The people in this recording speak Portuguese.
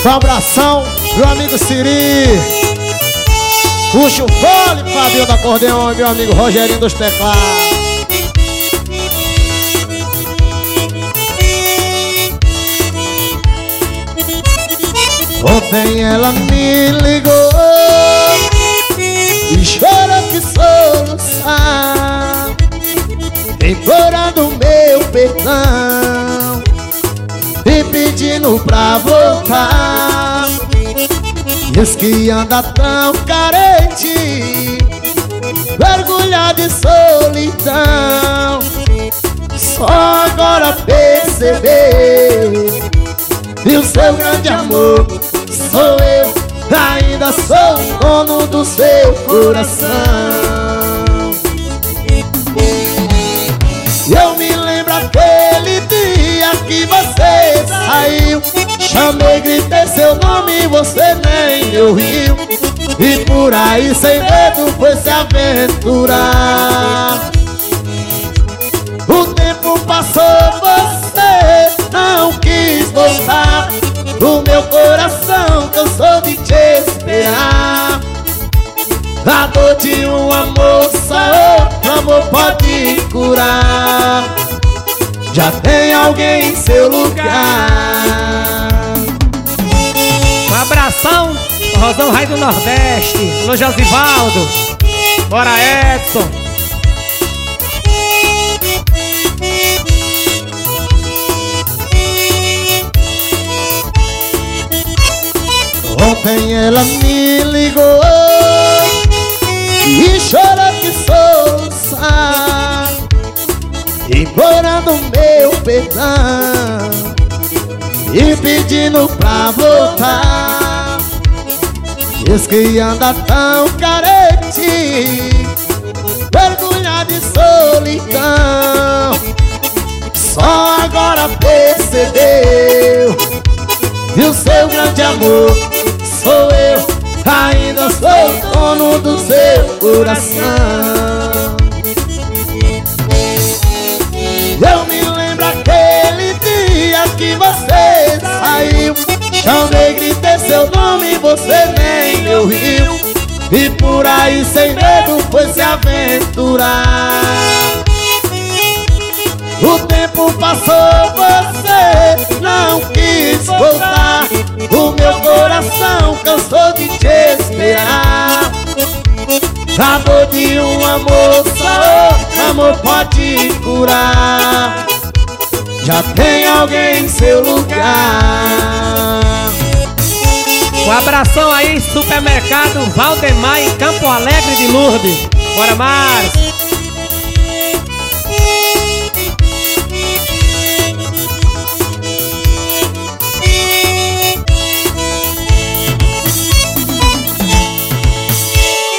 Um abração, meu amigo Siri. Puxa o fole, Fabio do acordeão, meu amigo Rogerinho dos teclados. Ontem ela me ligou e chorou que soluçar, implorando meu perdão e pedindo pra voltar. Diz que anda tão carente, mergulhado em solidão. Só agora perceber que o seu grande amor sou eu, ainda sou o dono do seu coração. Eu me lembro aquele dia que você saiu, chamei, gritei seu nome e você nem me ouviu. E por aí sem medo foi se aventurar. O tempo passou, você não quis voltar. O meu coração cansou de te esperar. A dor de um amor só outro amor pode curar. Já tem alguém em seu lugar. Um abração, Rosão Rei do Nordeste. Alô, Josivaldo. Bora, Edson. Ontem ela me ligou e chorou que soluçar, implorando meu perdão e pedindo pra voltar. Diz que anda tão carente, mergulhado em solidão. Só agora percebeu que o seu grande amor sou eu, ainda sou o dono do seu coração. Eu me lembro aquele dia que você saiu, chamei, gritei seu nome e você nem me ouviu. E por aí sem medo foi se aventurar. O tempo passou, você não quis voltar. O meu coração cansou de te esperar. A dor de um amor só amor pode curar. Já tem alguém em seu lugar. Um abração aí, Supermercado Valdemar em Campo Alegre de Lourdes. Bora, Márcio.